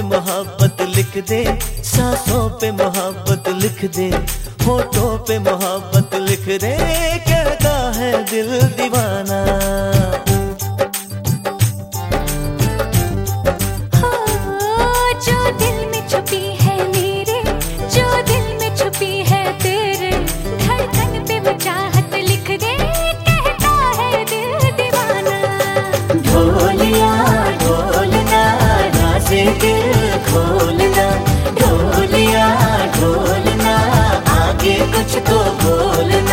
मोहब्बत लिख दे, सांसों पे मोहब्बत लिख दे, होठों पे मोहब्बत लिख दे, कहता है दिल दीवाना। जो दिल में छुपी है मेरे, जो दिल में छुपी है तेरे, धड़कन पे वो चाहत लिख दे, कहता है दिल दीवाना। ढोलिया ढोलना, राज़े दिल खोलना, ढोलिया ढोलना, आगे कुछ तो बोलना।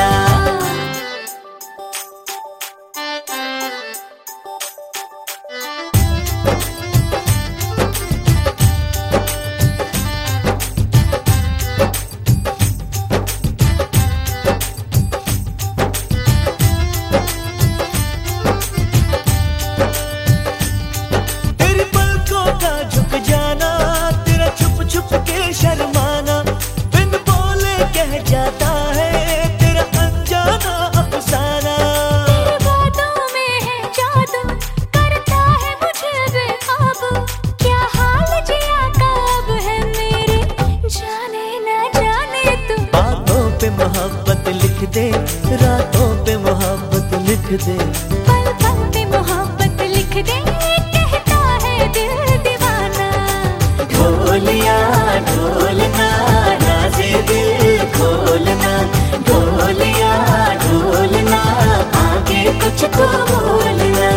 शर्माना बिन बोले कह जाता है तेरा अनजाना अफसाना। तेरी बातों में है जादू, करता है मुझे बेकाबू, क्या हाल जिया का अब है मेरे, जाने ना जाने तू। बातों पे मोहब्बत लिख दे, रातों पे मोहब्बत लिख दे, पल पल पे मोहब्बत लिख दे, कहता है दिल दीवाना। ढोलिया ढोलना, राज़े दिल खोलना, ढोलिया ढोलना, आगे कुछ तो बोलना।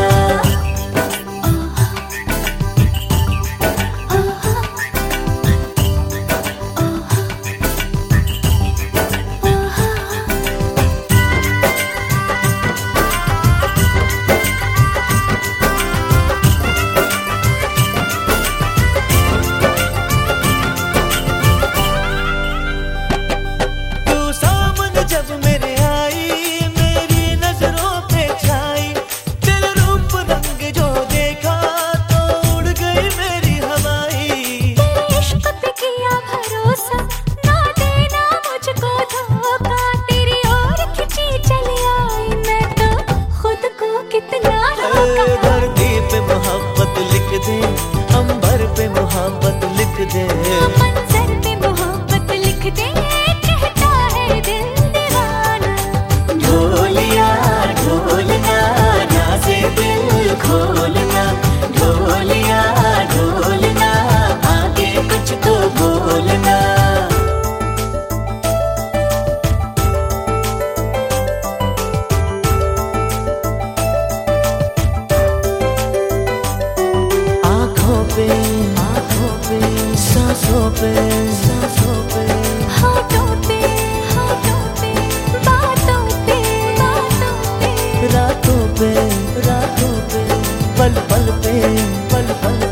जब मेरे आई मेरी नजरों पे छाई, तेरा रूप रंग जो देखा तो उड़ गई मेरी हवाई। तेरे इश्क पे किया भरोसा, ना देना मुझको धोखा, तेरी ओर खिंची चली आई मैं तो खुद को कितना रोका। धरती पे मोहब्बत लिख दे, अंबर पे मोहब्बत लिख दे, मंजर पे मोहब्बत लिख दे, कहता है दिल दीवाना। ढोलिया ढोलना, राज़े दिल खोलना, ढोलिया ढोलना, आगे कुछ तो बोलना। आँखों पे सांसों पे सांसों पे, होठों पे बातों पे बातों पे, रातों पे पल पल पे पल पल